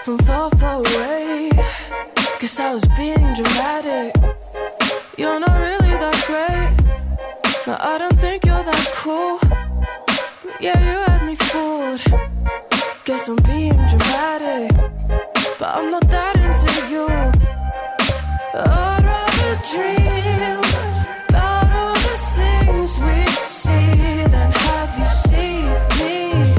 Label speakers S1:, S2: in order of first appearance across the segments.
S1: from far, far away. Guess I was being dramatic. You're not really that great. No, I don't think you're that cool. But yeah, you had me fooled. Guess I'm being dramatic, but I'm not that into you. I'd rather dream about all the things we'd see than have you see me.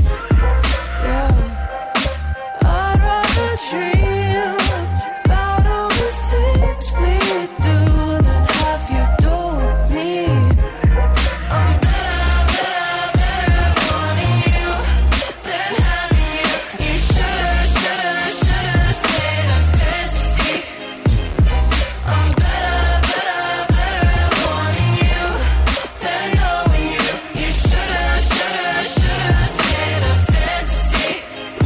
S1: Yeah, I'd rather dream about all the things we do than have you do me. I'm better wanting you than having you. You shoulda stayed a fantasy. I'm better wanting you than knowing you. You shoulda stayed a fantasy.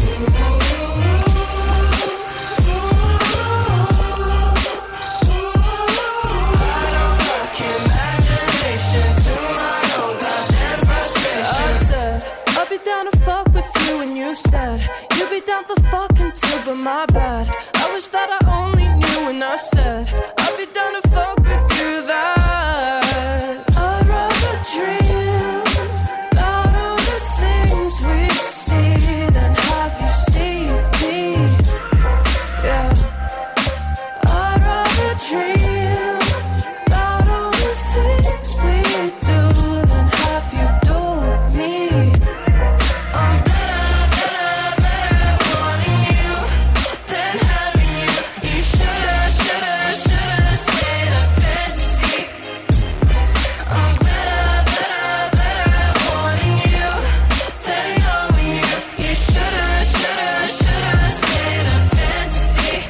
S1: I don't work imagination to my own goddamn frustration. I said I'll be down to fuck with you, and you said you'd be down for fucking too, but my bad. I wish that I only knew, and I said I'll be down to fuck with you. That I'd rather dream about all the things we see than have you see me. Yeah, I'd rather dream about all the things we do than have you do me. I'm better wanting you than having you. You shoulda stayed a fantasy. I'm better wanting you than knowing you. You shoulda stayed a fantasy.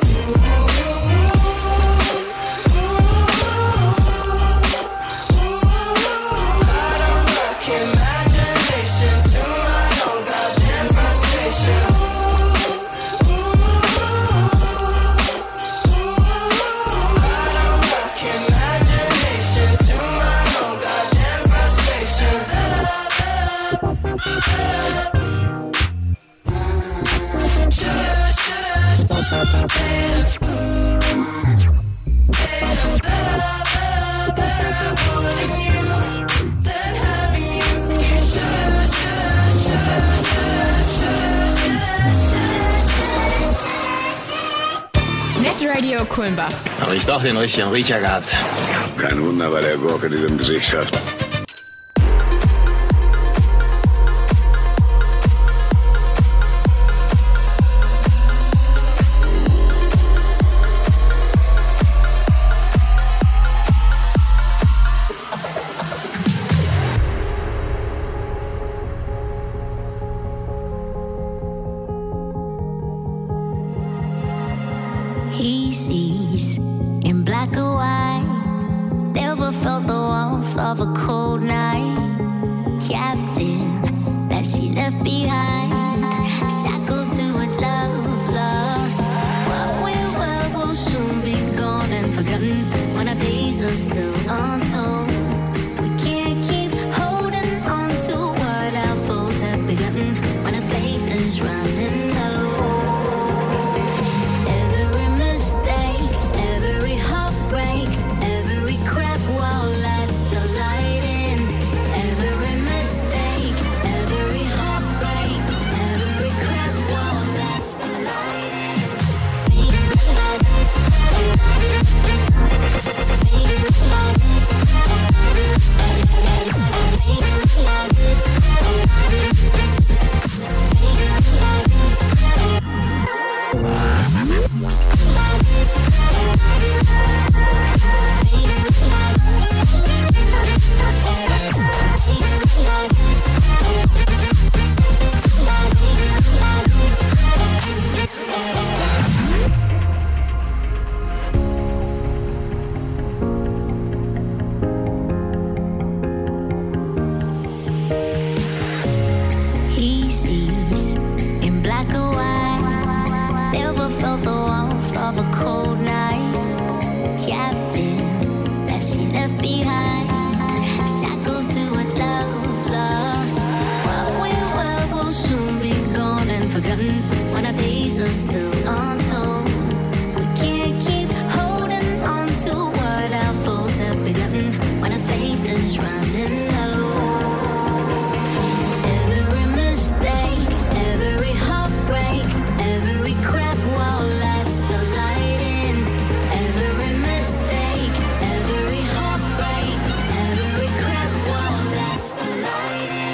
S1: I don't work imagination to my own goddamn frustration. I don't work imagination to my own goddamn frustration. Shoulda stayed better wanting you than having you. You shoulda
S2: Net Radio Kulmbach.
S3: Aber ich doch den richtigen Riecher gehabt.
S4: Kein Wunder bei der Gurke, die du im Gesicht hast.
S5: He sees in black or white, never felt the warmth of a cold night. Captive that she left behind, shackled to a love lost. What we were will soon be gone and forgotten when our days are still untold. We can't keep holding on to what our foes have begotten when our faith is running low. Every mistake, every heartbreak, every crack wall lets the light in. Every mistake, every heartbreak, every crack wall lets the light in. He sees in black or white, never felt the warmth of a cold night. Captain that she left behind, shackled to a love lost. What we were will soon be gone and forgotten when our days dreams are still untold. We can't keep holding on to what our faults have begun when our faith is running low. Every mistake, every heartbreak, every crack wall lets the light in. Every mistake, every heartbreak, every crack wall lets the light in.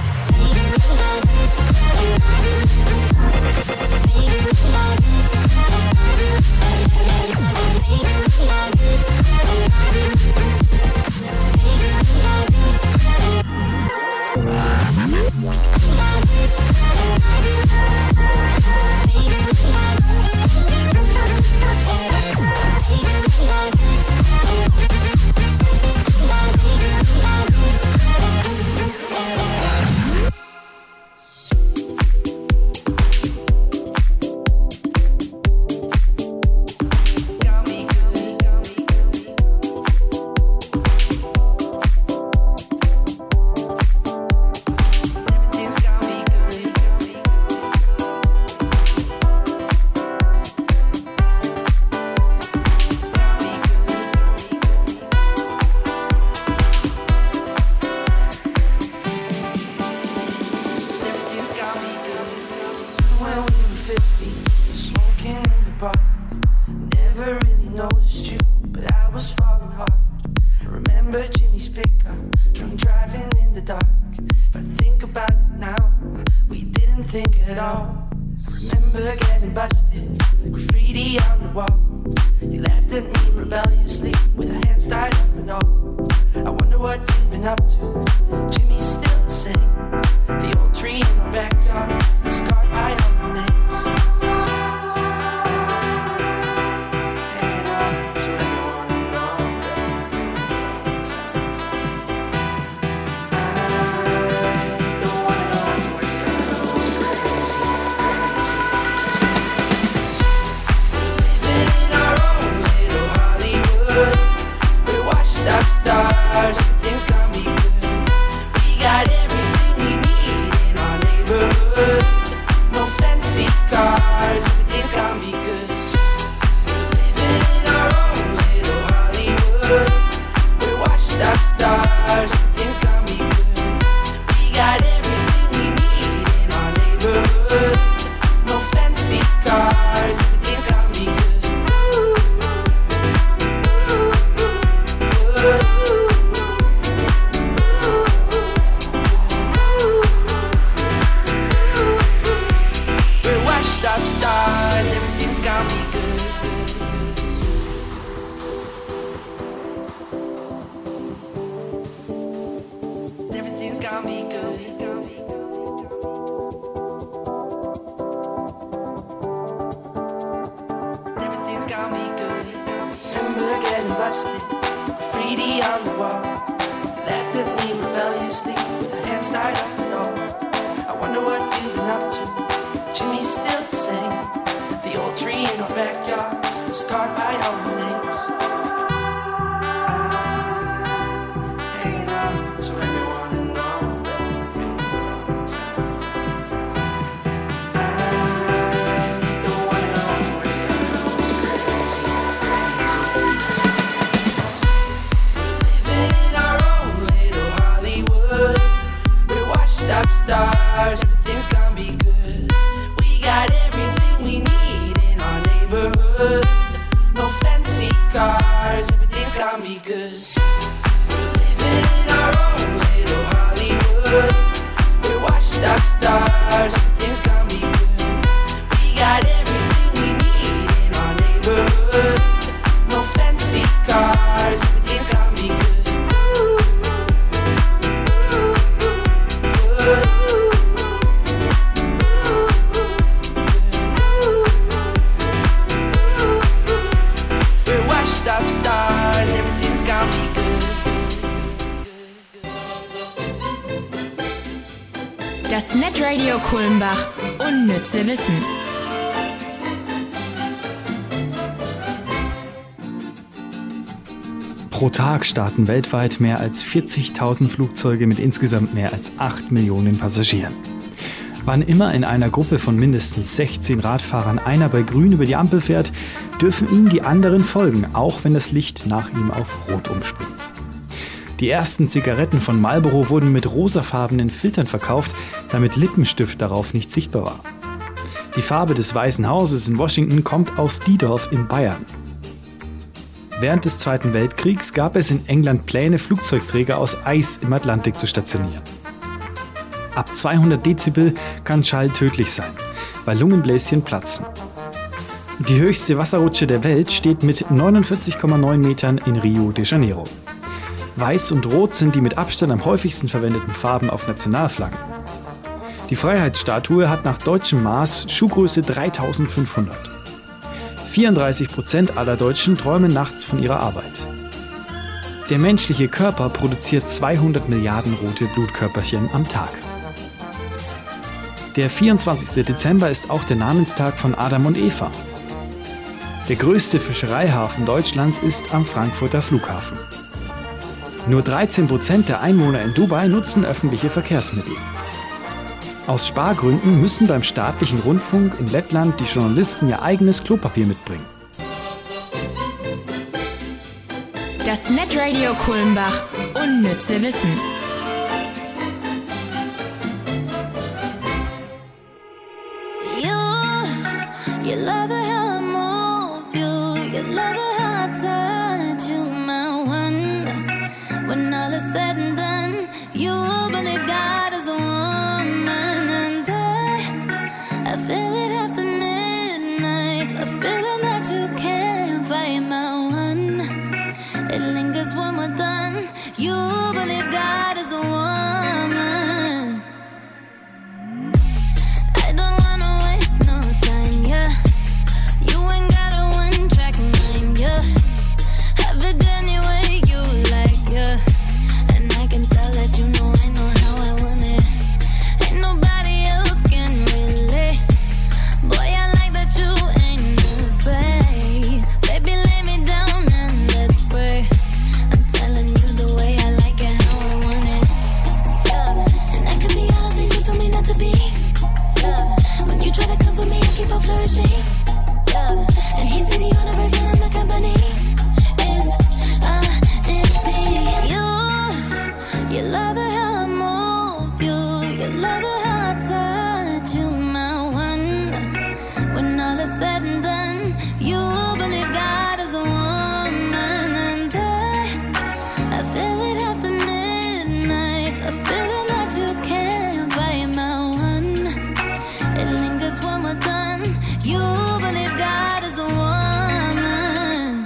S2: Das Netradio Kulmbach. Unnütze Wissen.
S6: Pro Tag starten weltweit mehr als 40.000 Flugzeuge mit insgesamt mehr als 8 Millionen Passagieren. Wann immer in einer Gruppe von mindestens 16 Radfahrern einer bei Grün über die Ampel fährt, dürfen ihm die anderen folgen, auch wenn das Licht nach ihm auf Rot umspringt. Die ersten Zigaretten von Marlboro wurden mit rosafarbenen Filtern verkauft, damit Lippenstift darauf nicht sichtbar war. Die Farbe des Weißen Hauses in Washington kommt aus Diedorf in Bayern. Während des Zweiten Weltkriegs gab es in England Pläne, Flugzeugträger aus Eis im Atlantik zu stationieren. Ab 200 Dezibel kann Schall tödlich sein, weil Lungenbläschen platzen. Die höchste Wasserrutsche der Welt steht mit 49,9 Metern in Rio de Janeiro. Weiß und Rot sind die mit Abstand am häufigsten verwendeten Farben auf Nationalflaggen. Die Freiheitsstatue hat nach deutschem Maß Schuhgröße 3500. 34% aller Deutschen träumen nachts von ihrer Arbeit. Der menschliche Körper produziert 200 Milliarden rote Blutkörperchen am Tag. Der 24. Dezember ist auch der Namenstag von Adam und Eva. Der größte Fischereihafen Deutschlands ist am Frankfurter Flughafen. Nur 13% der Einwohner in Dubai nutzen öffentliche Verkehrsmittel. Aus Spargründen müssen beim staatlichen Rundfunk in Lettland die Journalisten ihr eigenes Klopapier mitbringen.
S2: Das Netradio Kulmbach. Unnütze Wissen.
S5: You love it how I move you. You love it how I touch you, my one. When all is said and done, you believe God is a woman, and I feel it after midnight, a feeling that you can't fight, my one. It lingers when we're done. You believe God is a woman. I don't wanna waste no time, yeah. You ain't got a one-track mind, yeah. Have it any way you like, yeah. And I can tell that you know I know how I want it. Ain't nobody else can relate. Boy, I like that you ain't afraid. Baby, lay me down and let's pray. I'm telling you the way I like it, how I want it. Yeah. And I could be all the things you told me not to be. Yeah. When you try to come for me, I keep on flourishing. Yeah. And he said the universe and I'm the company. You love it how I move you. You love it how I touch you, my one. When all is said and done, you believe God is a woman, and I feel it after midnight, a feeling that you can't fight, my one. It lingers when we're done. You believe God is a woman.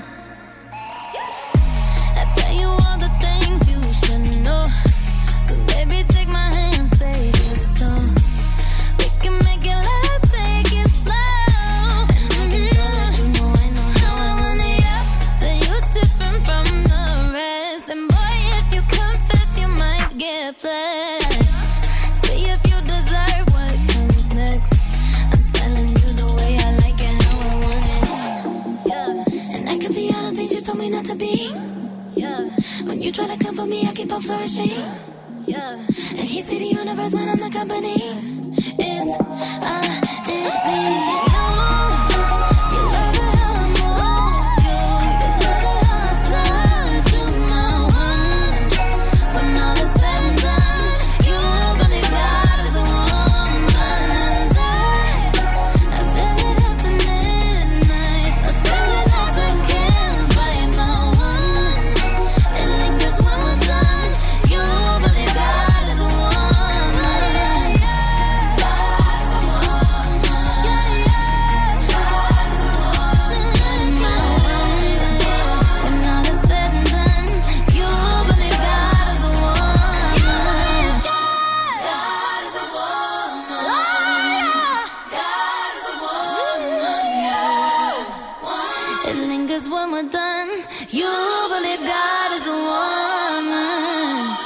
S5: I tell you all the things you should know. So baby, take my hand, say this song. We can make it last, take it slow. And I can tell that you know I know how I want it, yeah. That you're different from the rest. And boy, if you confess, you might get blessed. See if you deserve what comes next. I'm telling you the way I like it, how I want it, yeah. And I can be all the things you told me not to be. Yeah. When you try to come for me, I keep on flourishing. Yeah. And he see the universe when I'm the company. It's me. You love it how I move you. You love it how I touch you, my one. When all is said and done, you believe God is a woman, and I feel it after midnight, a feeling that you can't fight, my one. It lingers when we're done. You believe God is a woman. God is a woman. Yeah, yeah. God is a woman. My one. When all is said and done, you believe God is a woman. God is a woman. God is a woman. Yeah. It lingers when we're done. You believe God is a woman.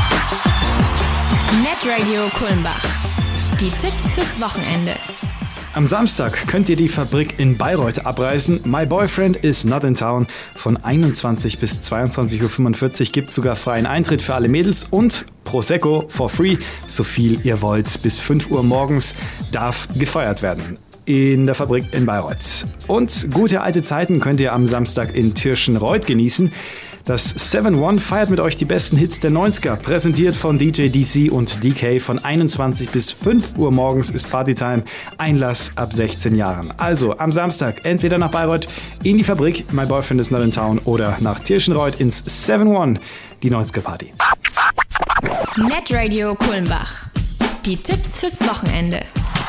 S2: Netradio Kulmbach. Die Tipps fürs Wochenende.
S6: Am Samstag könnt ihr die Fabrik in Bayreuth abreißen. My Boyfriend is Not in Town. Von 21 bis 22.45 Uhr gibt es sogar freien Eintritt für alle Mädels und Prosecco for free, so viel ihr wollt. Bis 5 Uhr morgens darf gefeiert werden in der Fabrik in Bayreuth. Und gute alte Zeiten könnt ihr am Samstag in Tirschenreuth genießen. Das 7-One feiert mit euch die besten Hits der 90er, präsentiert von DJ DC und DK. Von 21 bis 5 Uhr morgens ist Partytime, Einlass ab 16 Jahren. Also am Samstag entweder nach Bayreuth in die Fabrik, My Boyfriend is Not in Town, oder nach Tirschenreuth ins 7-One, die 90er Party.
S2: Netradio Kulmbach. Die Tipps fürs Wochenende.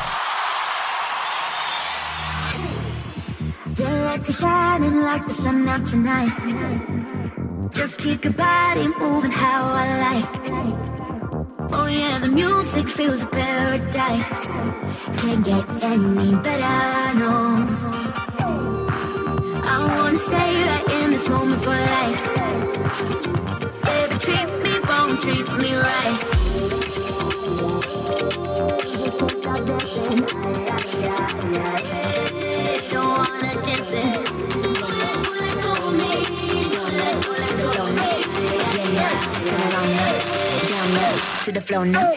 S5: Feel like you're shining like the sun out tonight. Just keep your body moving how I like. Oh yeah, the music feels like paradise. Can't get any better, no. I wanna stay right in this moment for life. Baby, treat me wrong, treat me right. Don't wanna chance it. To the floor now.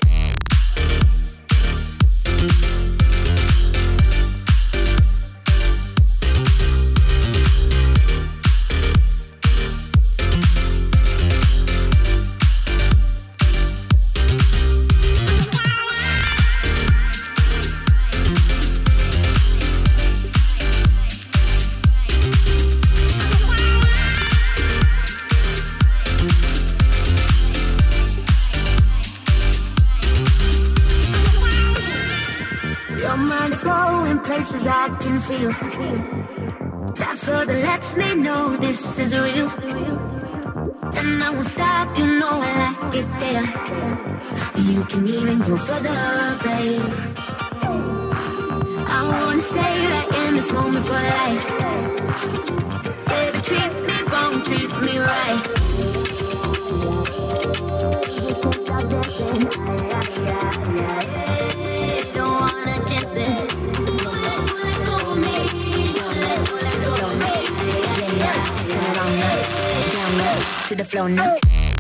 S5: Places I can feel. That further lets me know this is real. And I won't stop, you know I like it there. You can even go further, babe. I wanna stay right in this moment for life. Baby, treat me wrong, treat me right. Don't wanna chance it. To the floor now.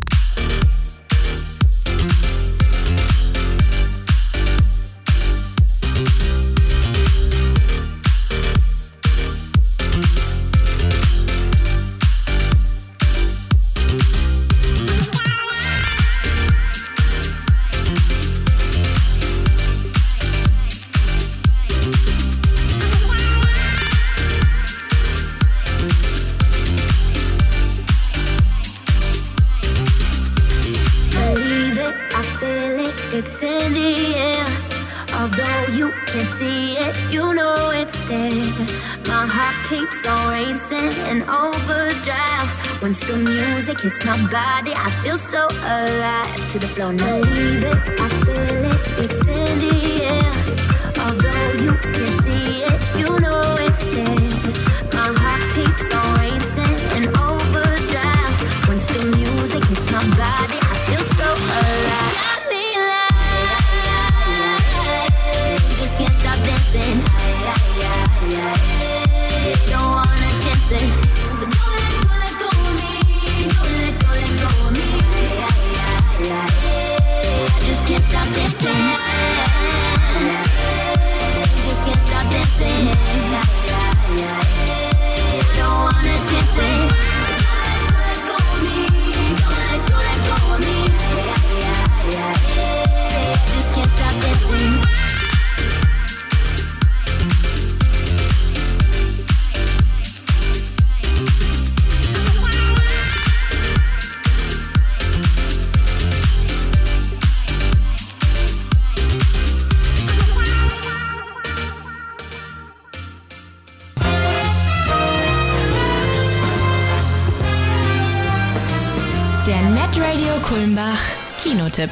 S5: It's in the air. Although you can't see it, you know it's there. My heart keeps on racing in overdrive. Once the music hits my body, I feel so alive. To the floor now. Believe it, I feel it, it's in the air. Although you can't see it, you know it's there. My heart keeps on racing in overdrive. Once the music hits my body, I feel so alive. Got me can't stop dancing. Don't wanna chance it. So don't let go of me. Don't let go of me. I just can't stop dancing. Just can't stop dancing. Don't wanna chance it. So don't let go of me. Don't let go of me. Just can't stop dancing.
S2: Der Netradio Kulmbach Kinotipp.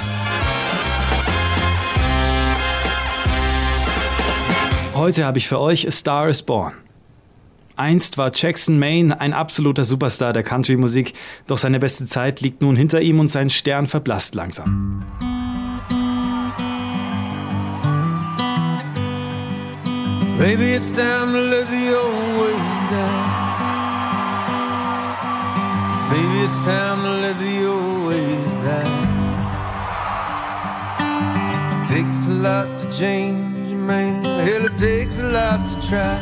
S6: Heute habe ich für euch A Star is Born. Einst war Jackson Maine ein absoluter Superstar der Country-Musik, doch seine beste Zeit liegt nun hinter ihm und sein Stern verblasst langsam.
S7: Maybe it's time to let the old ways die. Maybe it's time to let the old ways die. Takes a lot to change, man. Hell, it takes a lot to try.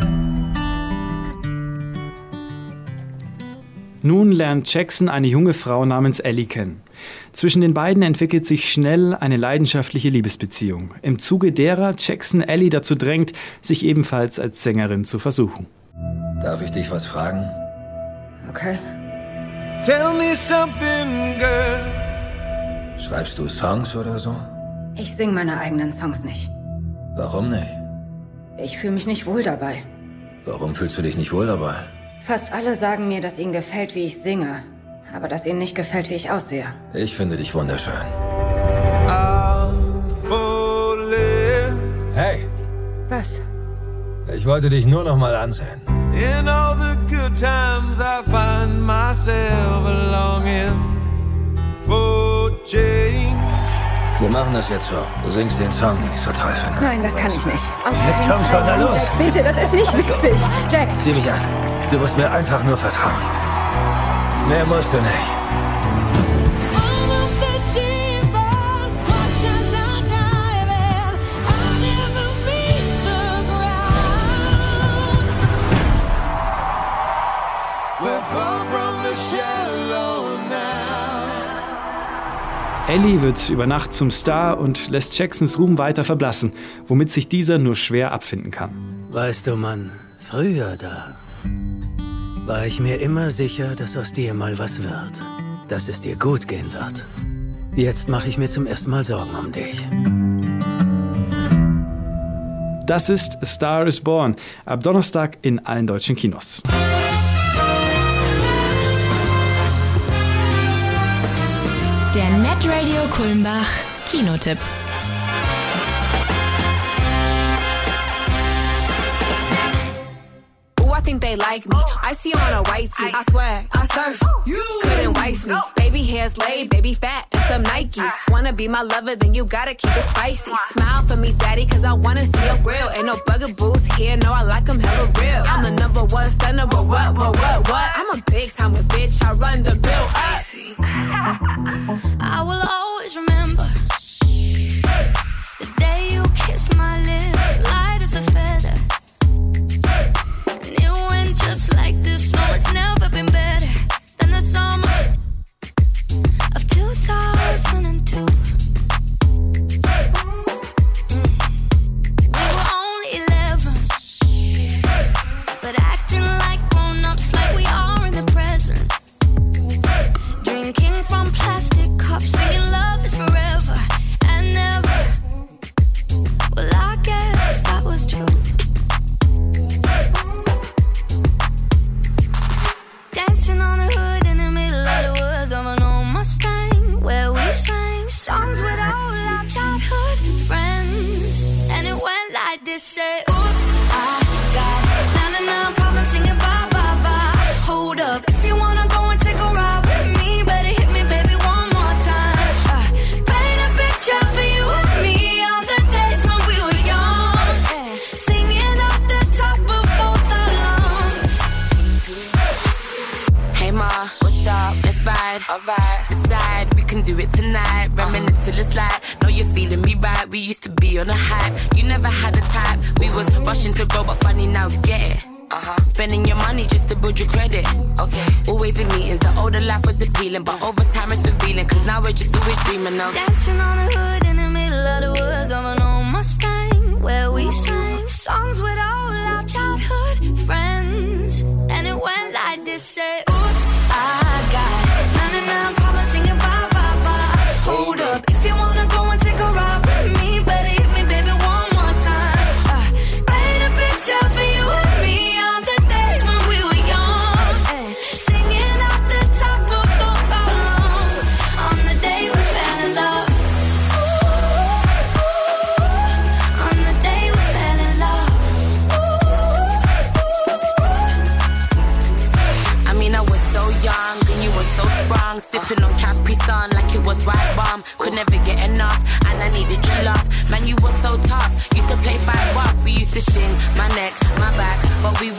S6: Nun lernt Jackson eine junge Frau namens Ellie kennen. Zwischen den beiden entwickelt sich schnell eine leidenschaftliche Liebesbeziehung, im Zuge derer Jackson Ellie dazu drängt, sich ebenfalls als Sängerin zu versuchen.
S8: Darf ich dich was fragen?
S9: Okay.
S7: Tell me something, girl.
S8: Schreibst du Songs oder so?
S9: Ich singe meine eigenen Songs nicht.
S8: Warum nicht?
S9: Ich fühle mich nicht wohl dabei.
S8: Warum fühlst du dich nicht wohl dabei?
S9: Fast alle sagen mir, dass ihnen gefällt, wie ich singe. Aber dass ihnen nicht gefällt, wie ich aussehe.
S8: Ich finde dich wunderschön. Hey!
S9: Was?
S8: Ich wollte dich nur noch mal ansehen.
S7: In all the good times I find myself longing for change.
S8: Wir machen das jetzt so. Du singst den Song, den ich so toll finde.
S9: Nein, das kann ich nicht.
S8: Jetzt komm schon, na los!
S9: Jack, bitte, das ist nicht witzig. Jack!
S8: Sieh mich an. Du musst mir einfach nur vertrauen. Mehr musst du nicht.
S6: Ellie wird über Nacht zum Star und lässt Jacksons Ruhm weiter verblassen, womit sich dieser nur schwer abfinden kann.
S10: Weißt du, Mann, früher da war ich mir immer sicher, dass aus dir mal was wird. Dass es dir gut gehen wird. Jetzt mache ich mir zum ersten Mal Sorgen um dich.
S6: Das ist A Star is Born, ab Donnerstag in allen deutschen Kinos.
S2: Der NetRadio Kulmbach Kinotipp.
S11: I think they like me. I see on a white tee. I swear, I surf. You couldn't wife me. Baby hair's laid, baby fat, and some Nikes. Wanna be my lover, then you gotta keep it spicy. Smile for me, daddy, cause I wanna see your grill. Ain't no bugaboos here, no, I like them hella real. I'm the number one stunner, but what? I'm a big time bitch, I run the bill up.
S1: I will always remember the day you kissed my lips, light as a feather. And it went just like this, no, it's never been better than the summer of 2002. We were only 11, but acting like grown-ups, like we are in the present. Drinking from plastic cups, singing love is forever and never. Well, I guess that was true. Dancing on the hood in the middle of the woods of an old Mustang, where we sang songs with all our childhood friends. And it went like this, say, oops, I got na-na-na problems singing bye, bye, bye. Hold up, if you wanna go and take a ride with me, better hit me, baby, one more time. Paint a picture for you and me on the days when we were young, singing off the top of both our lungs.
S11: Hey ma, what's up? Let's ride, alright. Decide we can do it tonight. Reminisce till it's light. Know you're feeling me right. We used to be on a hype. You never had a type. We was rushing to grow, but funny now we get it. Spending your money just to build your credit. Okay. Always in meetings, the older life was appealing, but over time it's revealing, cause now we're just always dreaming of
S1: dancing on the hood in the middle of the woods of an old Mustang, where we sang songs with all our childhood friends. And it went like this, say, oops, I got na-na-na problems singing bye, bye, bye. Hold up, if you wanna go and take a ride with me, better hit me, baby, one more time. Paint a picture for you and me on the days when we were young, singing off the top of both our lungs on the day we fell in love.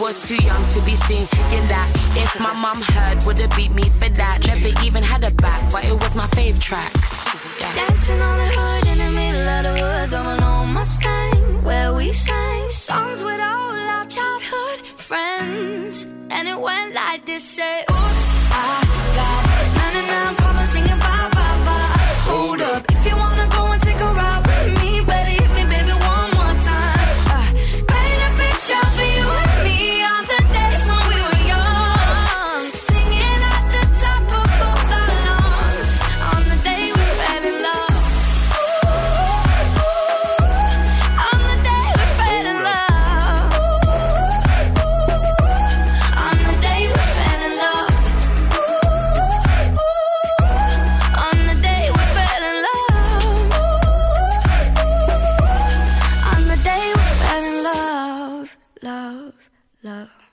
S11: was too young to be singing that. If my mum heard, would've beat me for that. Never even had a back, but it was my fave track. Yeah.
S1: Dancing on the hood in the middle of the woods of an old Mustang, where we sang songs with all our childhood friends. And it went like this, say, oops, I got 99 problems singing bye, bye, bye. Hold up, if you wanna go and take a ride with me, better hit me, baby, one more time. Paint a picture for you and me on the days when we were young, singing at the top of both our lungs on the day we fell in love. On the day we fell in love. On the day we fell in love. On the day we fell in love. On the day we fell in love. Love, love.